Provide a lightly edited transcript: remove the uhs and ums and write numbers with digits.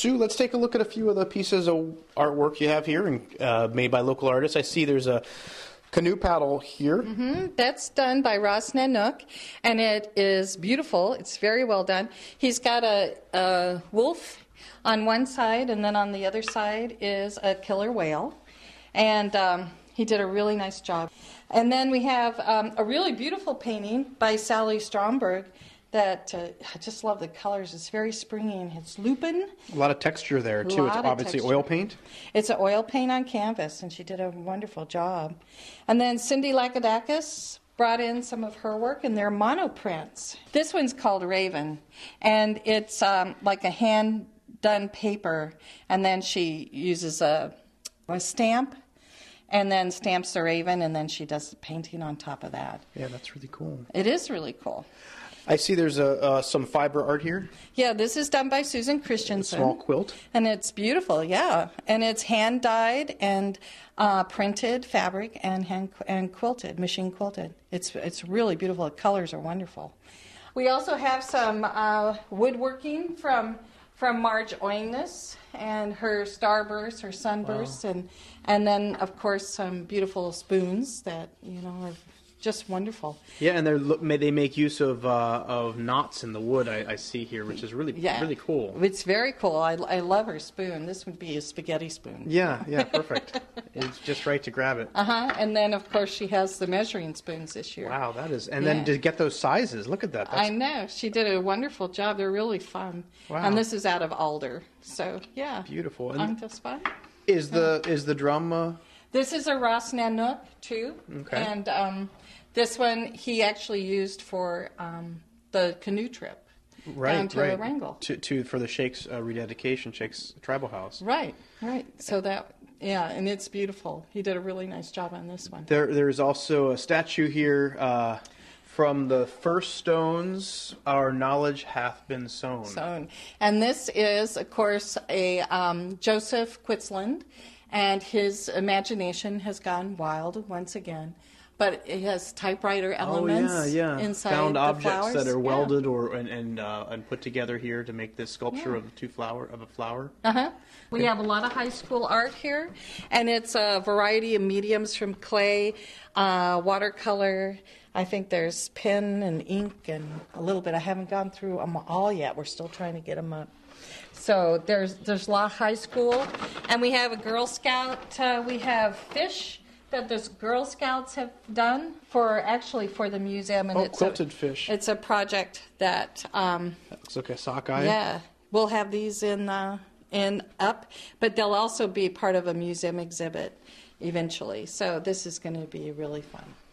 Sue, let's take a look at a few of the pieces of artwork you have here and made by local artists. I see there's a canoe paddle here. That's done by Ross Nanook, and it is beautiful. It's very well done. He's got a wolf on one side, and then on the other side is a killer whale. And he did a really nice job. And then we have a really beautiful painting by Sally Stromberg that I just love the colors. It's very springy, and it's lupin. A lot of texture there, too. It's obviously oil paint. It's an oil paint on canvas, and she did a wonderful job. And then Cindy Lakadakis brought in some of her work, and they're monoprints. This one's called Raven, and it's like a hand-done paper, and then she uses a stamp, and then stamps the raven, and then she does the painting on top of that. Yeah, that's really cool. It is really cool. I see there's some fiber art here. Yeah, this is done by Susan Christensen. A small quilt. And it's beautiful, yeah. And it's hand-dyed and printed fabric and quilted, machine quilted. It's really beautiful. The colors are wonderful. We also have some woodworking from Marge Oyness and her starbursts, her sunbursts, Wow. and then, of course, some beautiful spoons that, are just wonderful. Yeah, and they make use of knots in the wood I see here, which is really cool. It's very cool. I love her spoon. This would be a spaghetti spoon. Yeah, perfect. It's just right to grab it. And then, of course, she has the measuring spoons this year. Wow, that is. And then to get those sizes, look at that. I know. She did a wonderful job. They're really fun. Wow. And this is out of alder. So, yeah. Beautiful. And just fun. Is the drum... This is a Ross Nanook, too. Okay. And this one he actually used for the canoe trip down to Wrangell. For the Shakes rededication, Shakes Tribal House. Right. So and it's beautiful. He did a really nice job on this one. There's also a statue here from the first stones, our knowledge hath been sown. And this is, of course, a Joseph Quitzland, and his imagination has gone wild once again. But it has typewriter elements inside found the objects flowers. that are welded and put together here to make this sculpture of a flower. We have a lot of high school art here, and it's a variety of mediums from clay, watercolor. I think there's pen and ink and a little bit. I haven't gone through them all yet. We're still trying to get them up. So there's a lot of high school, and we have a Girl Scout. We have fish that those Girl Scouts have done for the museum, and it's quilted fish. It's a project that that looks like a sockeye. Yeah, we'll have these in up, but they'll also be part of a museum exhibit eventually. So this is going to be really fun.